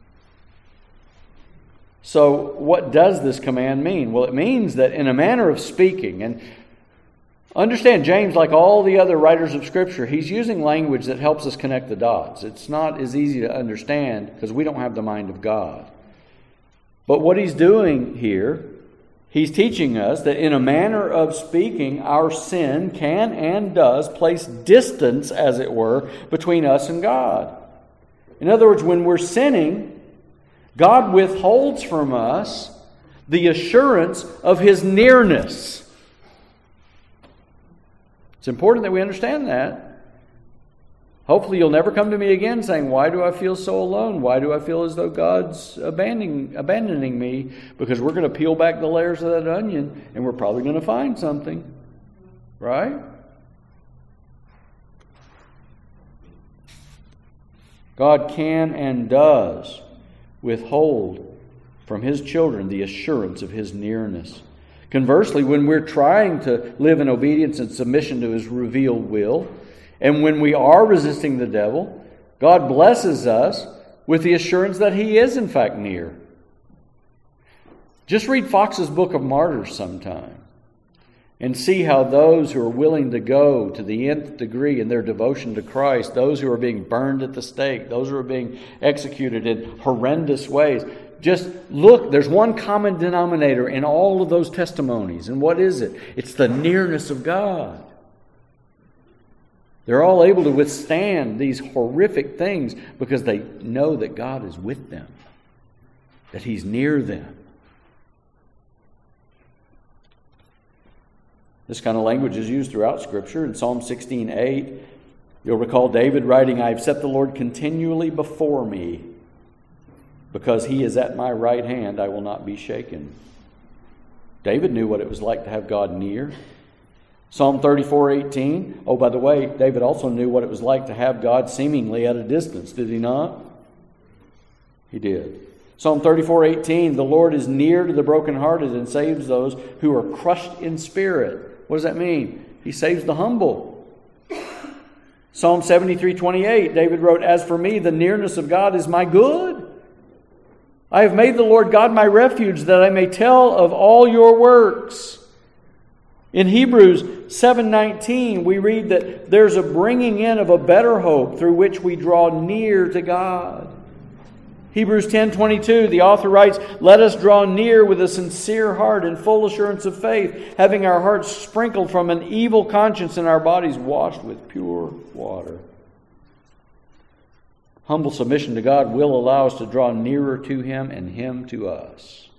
So what does this command mean? Well, it means that in a manner of speaking, and understand James, like all the other writers of Scripture, he's using language that helps us connect the dots. It's not as easy to understand because we don't have the mind of God. But what he's doing here, he's teaching us that in a manner of speaking, our sin can and does place distance, as it were, between us and God. In other words, when we're sinning, God withholds from us the assurance of His nearness. It's important that we understand that. Hopefully you'll never come to me again saying, why do I feel so alone? Why do I feel as though God's abandoning me? Because we're going to peel back the layers of that onion and we're probably going to find something. Right? God can and does withhold from His children the assurance of His nearness. Conversely, when we're trying to live in obedience and submission to His revealed will, and when we are resisting the devil, God blesses us with the assurance that He is in fact near. Just read Fox's Book of Martyrs sometime and see how those who are willing to go to the nth degree in their devotion to Christ, those who are being burned at the stake, those who are being executed in horrendous ways, just look, there's one common denominator in all of those testimonies. And what is it? It's the nearness of God. They're all able to withstand these horrific things because they know that God is with them, that He's near them. This kind of language is used throughout Scripture. In Psalm 16:8, you'll recall David writing, "I have set the Lord continually before me. Because He is at my right hand, I will not be shaken." David knew what it was like to have God near. Psalm 34:18. Oh, by the way, David also knew what it was like to have God seemingly at a distance, did he not? He did. Psalm 34:18. The Lord is near to the brokenhearted and saves those who are crushed in spirit. What does that mean? He saves the humble. Psalm 73:28. David wrote, "As for me, the nearness of God is my good. I have made the Lord God my refuge, that I may tell of all your works." In Hebrews 7:19, we read that there's a bringing in of a better hope through which we draw near to God. Hebrews 10:22, the author writes, "Let us draw near with a sincere heart and full assurance of faith, having our hearts sprinkled from an evil conscience and our bodies washed with pure water." Humble submission to God will allow us to draw nearer to Him and Him to us.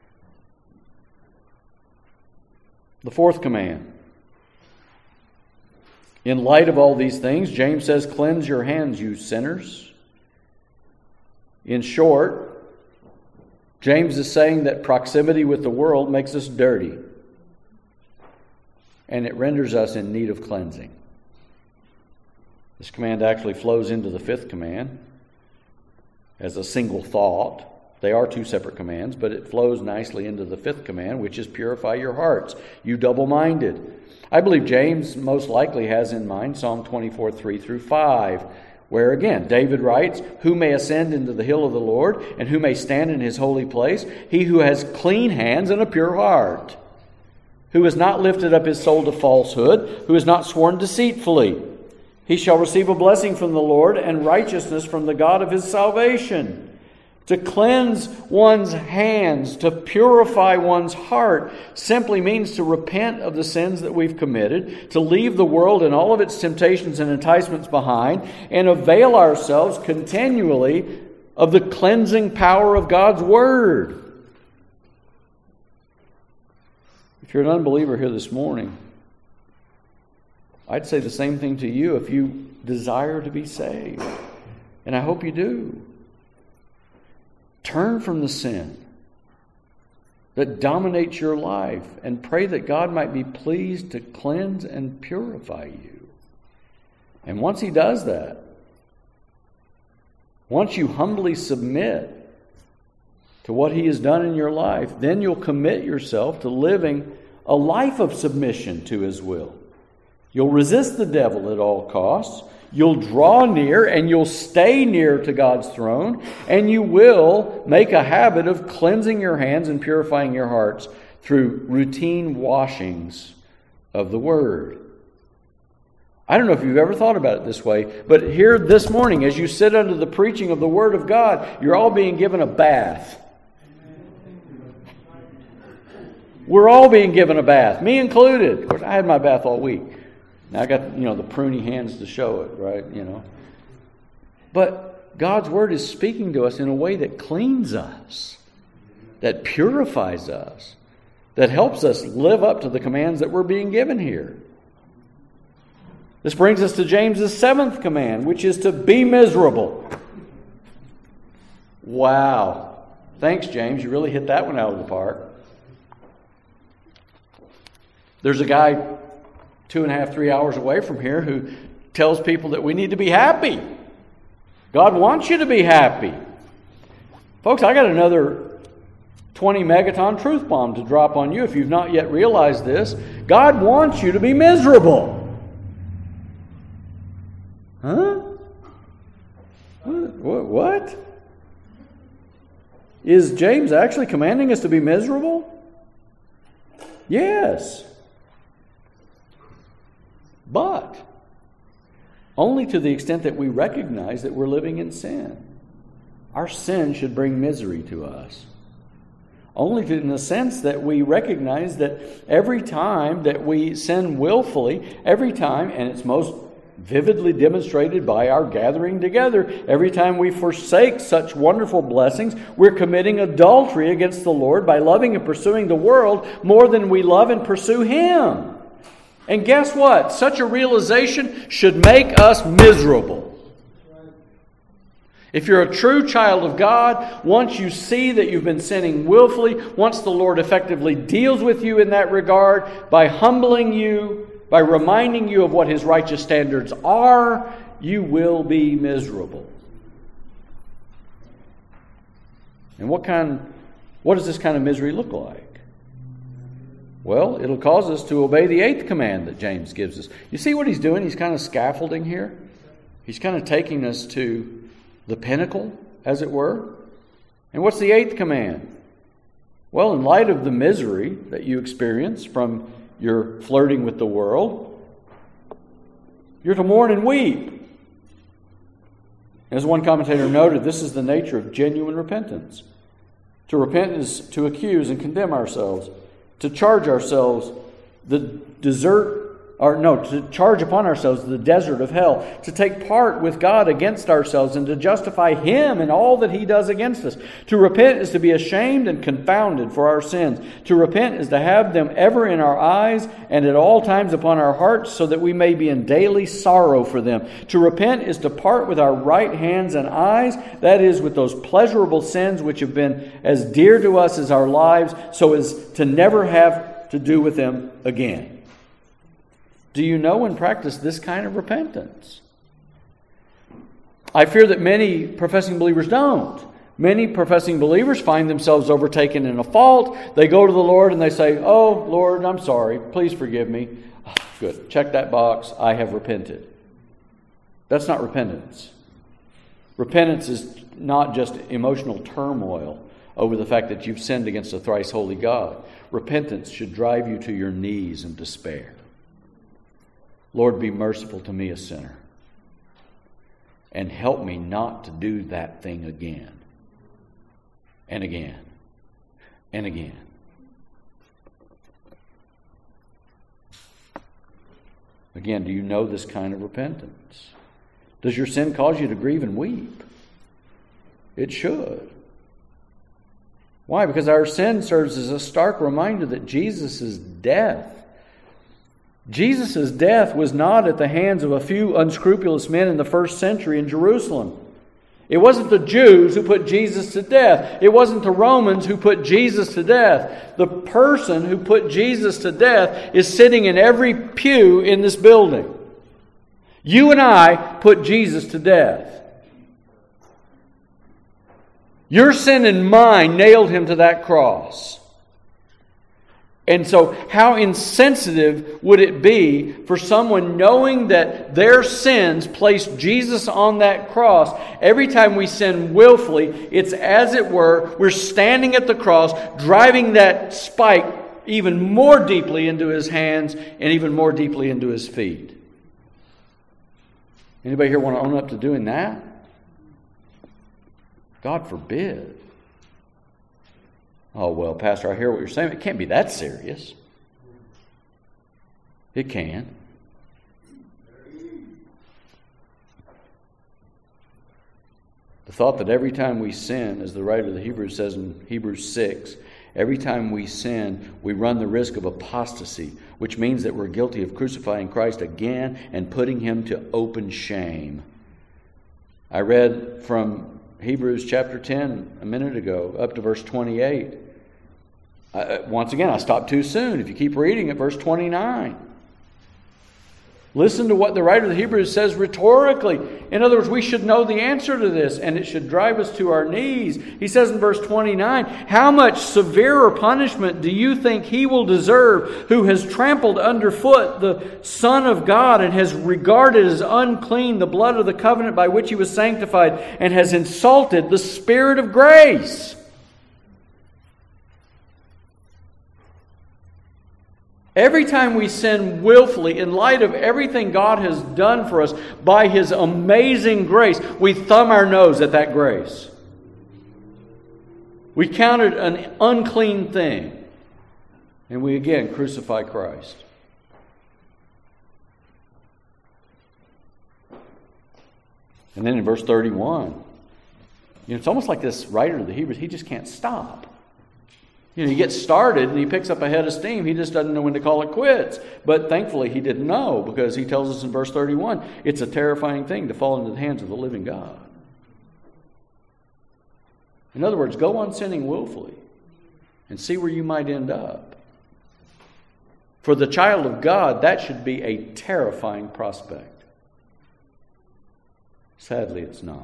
The fourth command. In light of all these things, James says, "Cleanse your hands, you sinners." In short, James is saying that proximity with the world makes us dirty, and it renders us in need of cleansing. This command actually flows into the fifth command as a single thought. They are two separate commands, but it flows nicely into the fifth command, which is purify your hearts, you double-minded. I believe James most likely has in mind Psalm 24:3-5, where again, David writes, "Who may ascend into the hill of the Lord, and who may stand in His holy place? He who has clean hands and a pure heart, who has not lifted up his soul to falsehood, who has not sworn deceitfully. He shall receive a blessing from the Lord and righteousness from the God of his salvation." To cleanse one's hands, to purify one's heart, simply means to repent of the sins that we've committed, to leave the world and all of its temptations and enticements behind, and avail ourselves continually of the cleansing power of God's Word. If you're an unbeliever here this morning, I'd say the same thing to you if you desire to be saved. And I hope you do. Turn from the sin that dominates your life and pray that God might be pleased to cleanse and purify you. And once He does that, once you humbly submit to what He has done in your life, then you'll commit yourself to living a life of submission to His will. You'll resist the devil at all costs. You'll draw near and you'll stay near to God's throne, and you will make a habit of cleansing your hands and purifying your hearts through routine washings of the Word. I don't know if you've ever thought about it this way, but here this morning, as you sit under the preaching of the Word of God, you're all being given a bath. We're all being given a bath, me included. Of course, I had my bath all week. Now I got, the pruny hands to show it, right? But God's Word is speaking to us in a way that cleans us, that purifies us, that helps us live up to the commands that we're being given here. This brings us to James's seventh command, which is to be miserable. Wow. Thanks, James. You really hit that one out of the park. There's a guy 2.5, 3 hours away from here who tells people that we need to be happy. God wants you to be happy. Folks, I got another 20 megaton truth bomb to drop on you if you've not yet realized this. God wants you to be miserable. Huh? What? Is James actually commanding us to be miserable? Yes. But only to the extent that we recognize that we're living in sin. Our sin should bring misery to us. Only in the sense that we recognize that every time that we sin willfully, every time, and it's most vividly demonstrated by our gathering together, every time we forsake such wonderful blessings, we're committing adultery against the Lord by loving and pursuing the world more than we love and pursue Him. And guess what? Such a realization should make us miserable. If you're a true child of God, once you see that you've been sinning willfully, once the Lord effectively deals with you in that regard by humbling you, by reminding you of what His righteous standards are, you will be miserable. And what does this kind of misery look like? Well, it'll cause us to obey the 8th command that James gives us. You see what he's doing? He's kind of scaffolding here. He's kind of taking us to the pinnacle, as it were. And what's the 8th command? Well, in light of the misery that you experience from your flirting with the world, you're to mourn and weep. As one commentator noted, this is the nature of genuine repentance. To repent is to accuse and condemn ourselves, to charge ourselves to charge upon ourselves the desert of hell, to take part with God against ourselves and to justify Him in all that He does against us. To repent is to be ashamed and confounded for our sins. To repent is to have them ever in our eyes and at all times upon our hearts, so that we may be in daily sorrow for them. To repent is to part with our right hands and eyes, that is, with those pleasurable sins which have been as dear to us as our lives, so as to never have to do with them again. Do you know and practice this kind of repentance? I fear that many professing believers don't. Many professing believers find themselves overtaken in a fault. They go to the Lord and they say, "Oh, Lord, I'm sorry. Please forgive me." Oh, good. Check that box. I have repented. That's not repentance. Repentance is not just emotional turmoil over the fact that you've sinned against a thrice holy God. Repentance should drive you to your knees in despair. Lord, be merciful to me, a sinner, and help me not to do that thing again and again and again. Again, do you know this kind of repentance? Does your sin cause you to grieve and weep? It should. Why? Because our sin serves as a stark reminder that Jesus' death was not at the hands of a few unscrupulous men in the first century in Jerusalem. It wasn't the Jews who put Jesus to death. It wasn't the Romans who put Jesus to death. The person who put Jesus to death is sitting in every pew in this building. You and I put Jesus to death. Your sin and mine nailed Him to that cross. And so how insensitive would it be for someone knowing that their sins placed Jesus on that cross? Every time we sin willfully, it's as it were, we're standing at the cross, driving that spike even more deeply into His hands and even more deeply into His feet. Anybody here want to own up to doing that? God forbid. Oh, well, Pastor, I hear what you're saying. It can't be that serious. It can. The thought that every time we sin, as the writer of the Hebrews says in Hebrews 6, every time we sin, we run the risk of apostasy, which means that we're guilty of crucifying Christ again and putting Him to open shame. I read from Hebrews chapter 10 a minute ago, up to verse 28. Once again, I stopped too soon. If you keep reading at verse 29. Listen to what the writer of the Hebrews says rhetorically. In other words, we should know the answer to this, and it should drive us to our knees. He says in verse 29, how much severer punishment do you think he will deserve who has trampled underfoot the Son of God and has regarded as unclean the blood of the covenant by which he was sanctified and has insulted the Spirit of grace? Every time we sin willfully, in light of everything God has done for us by His amazing grace, we thumb our nose at that grace. We count it an unclean thing. And we again crucify Christ. And then in verse 31, it's almost like this writer of the Hebrews, he just can't stop. He gets started and he picks up a head of steam. He just doesn't know when to call it quits. But thankfully he didn't know, because he tells us in verse 31, it's a terrifying thing to fall into the hands of the living God. In other words, go on sinning willfully and see where you might end up. For the child of God, that should be a terrifying prospect. Sadly, it's not.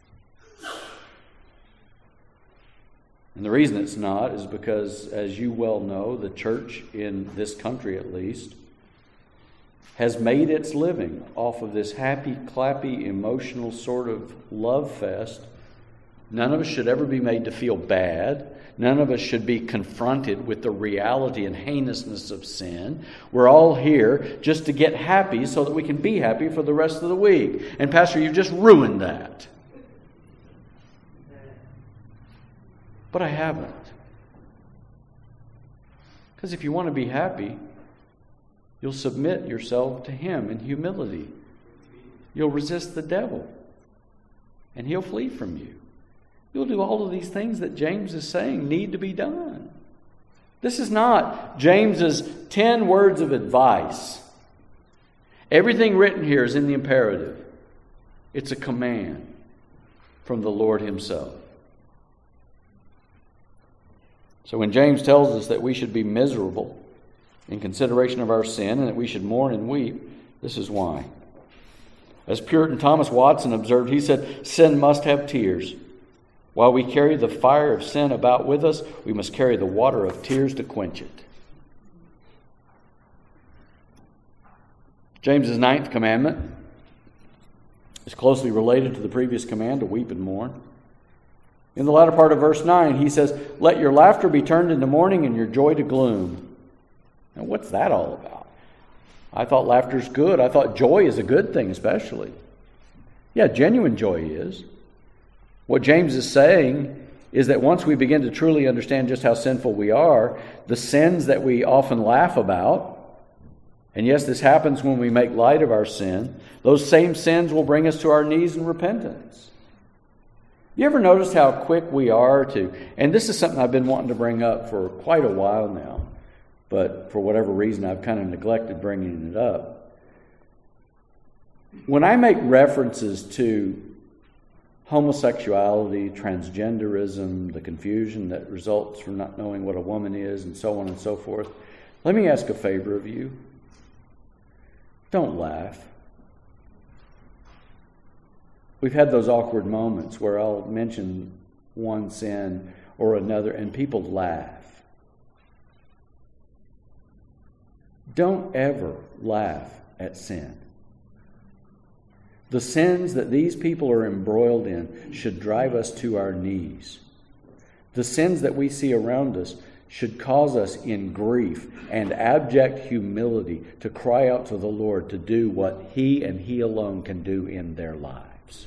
And the reason it's not is because, as you well know, the church in this country at least has made its living off of this happy, clappy, emotional sort of love fest. None of us should ever be made to feel bad. None of us should be confronted with the reality and heinousness of sin. We're all here just to get happy so that we can be happy for the rest of the week. And Pastor, you've just ruined that. But I haven't. Because if you want to be happy, you'll submit yourself to Him in humility. You'll resist the devil, and he'll flee from you. You'll do all of these things that James is saying need to be done. This is not James's 10 words of advice. Everything written here is in the imperative. It's a command from the Lord Himself. So when James tells us that we should be miserable in consideration of our sin and that we should mourn and weep, this is why. As Puritan Thomas Watson observed, he said, sin must have tears. While we carry the fire of sin about with us, we must carry the water of tears to quench it. James's 9th commandment is closely related to the previous command to weep and mourn. In the latter part of verse 9, he says, let your laughter be turned into mourning and your joy to gloom. Now, what's that all about? I thought laughter's good. I thought joy is a good thing, especially. Yeah, genuine joy is. What James is saying is that once we begin to truly understand just how sinful we are, the sins that we often laugh about, and yes, this happens when we make light of our sin, those same sins will bring us to our knees in repentance. You ever notice how quick we are to, and this is something I've been wanting to bring up for quite a while now, but for whatever reason I've kind of neglected bringing it up. When I make references to homosexuality, transgenderism, the confusion that results from not knowing what a woman is, and so on and so forth, let me ask a favor of you. Don't laugh. We've had those awkward moments where I'll mention one sin or another and people laugh. Don't ever laugh at sin. The sins that these people are embroiled in should drive us to our knees. The sins that we see around us should cause us in grief and abject humility to cry out to the Lord to do what He and He alone can do in their lives.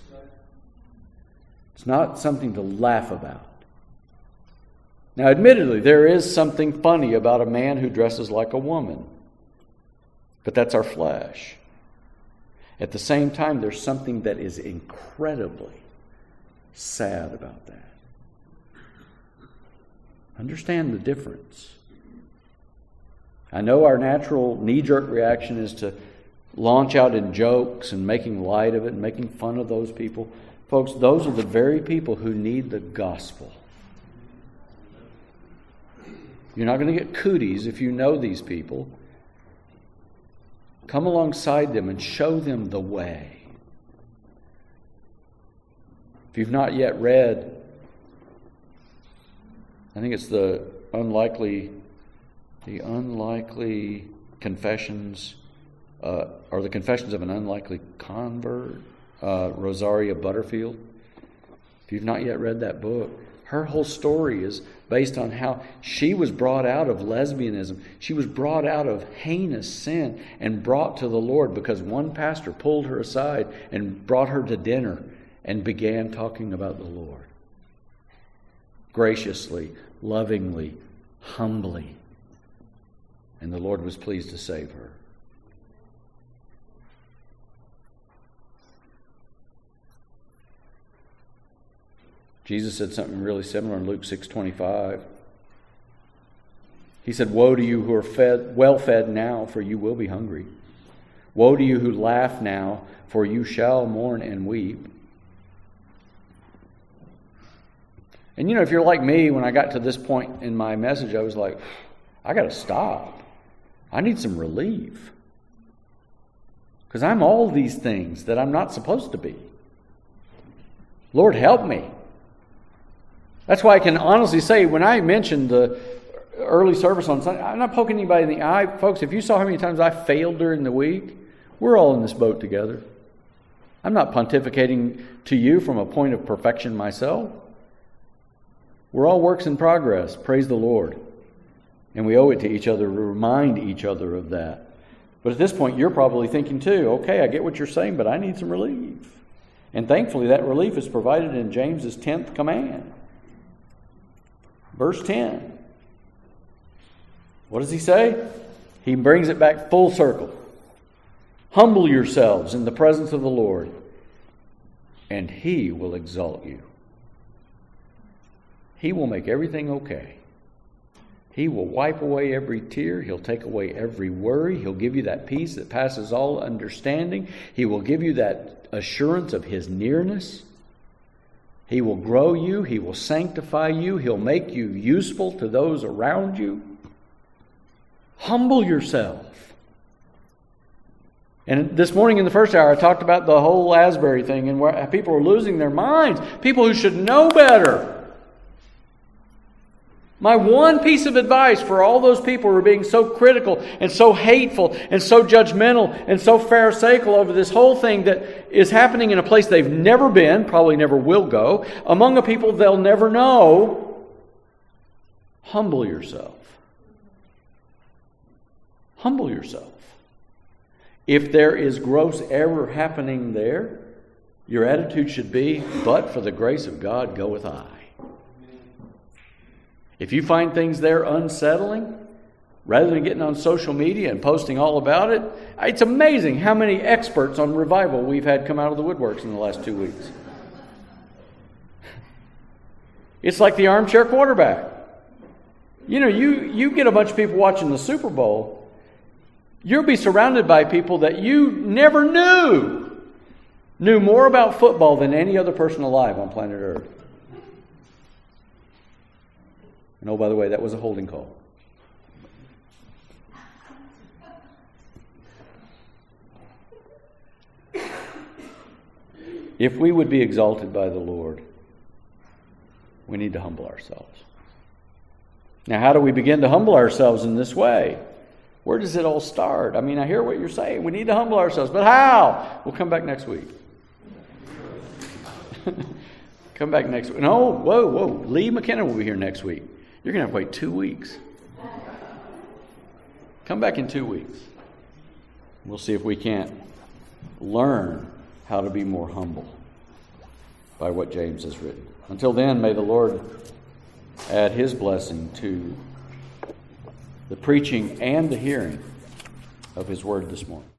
It's not something to laugh about. Now, admittedly, there is something funny about a man who dresses like a woman. But that's our flesh. At the same time, there's something that is incredibly sad about that. Understand the difference. I know our natural knee-jerk reaction is to launch out in jokes and making light of it and making fun of those people. Folks, those are the very people who need the gospel. You're not going to get cooties if you know these people. Come alongside them and show them the way. If you've not yet read, I think it's the unlikely confessions, or the Confessions of an Unlikely Convert, Rosaria Butterfield. If you've not yet read that book, her whole story is based on how she was brought out of lesbianism. She was brought out of heinous sin and brought to the Lord because one pastor pulled her aside and brought her to dinner and began talking about the Lord. Graciously, lovingly, humbly. And the Lord was pleased to save her. Jesus said something really similar in Luke 6:25. He said, "Woe to you who are well fed now, for you will be hungry. Woe to you who laugh now, for you shall mourn and weep." And if you're like me, when I got to this point in my message, I was like, I got to stop. I need some relief. Because I'm all these things that I'm not supposed to be. Lord, help me. That's why I can honestly say, when I mentioned the early service on Sunday, I'm not poking anybody in the eye. Folks, if you saw how many times I failed during the week, we're all in this boat together. I'm not pontificating to you from a point of perfection myself. We're all works in progress. Praise the Lord. And we owe it to each other to remind each other of that. But at this point, you're probably thinking too, okay, I get what you're saying, but I need some relief. And thankfully, that relief is provided in James's 10th command. Verse 10. What does he say? He brings it back full circle. Humble yourselves in the presence of the Lord, and He will exalt you. He will make everything okay. He will wipe away every tear. He'll take away every worry. He'll give you that peace that passes all understanding. He will give you that assurance of His nearness. He will grow you. He will sanctify you. He'll make you useful to those around you. Humble yourself. And this morning in the first hour, I talked about the whole Asbury thing and where people are losing their minds. People who should know better. My one piece of advice for all those people who are being so critical and so hateful and so judgmental and so pharisaical over this whole thing that is happening in a place they've never been, probably never will go, among a people they'll never know, humble yourself. Humble yourself. If there is gross error happening there, your attitude should be, but for the grace of God goeth I. If you find things there unsettling, rather than getting on social media and posting all about it, it's amazing how many experts on revival we've had come out of the woodworks in the last 2 weeks. It's like the armchair quarterback. You get a bunch of people watching the Super Bowl, you'll be surrounded by people that you never knew more about football than any other person alive on planet Earth. And oh, by the way, that was a holding call. If we would be exalted by the Lord, we need to humble ourselves. Now, how do we begin to humble ourselves in this way? Where does it all start? I mean, I hear what you're saying. We need to humble ourselves. But how? We'll come back next week. Come back next week. No, whoa. Lee McKenna will be here next week. You're going to have to wait 2 weeks. Come back in 2 weeks. We'll see if we can't learn how to be more humble by what James has written. Until then, may the Lord add His blessing to the preaching and the hearing of His word this morning.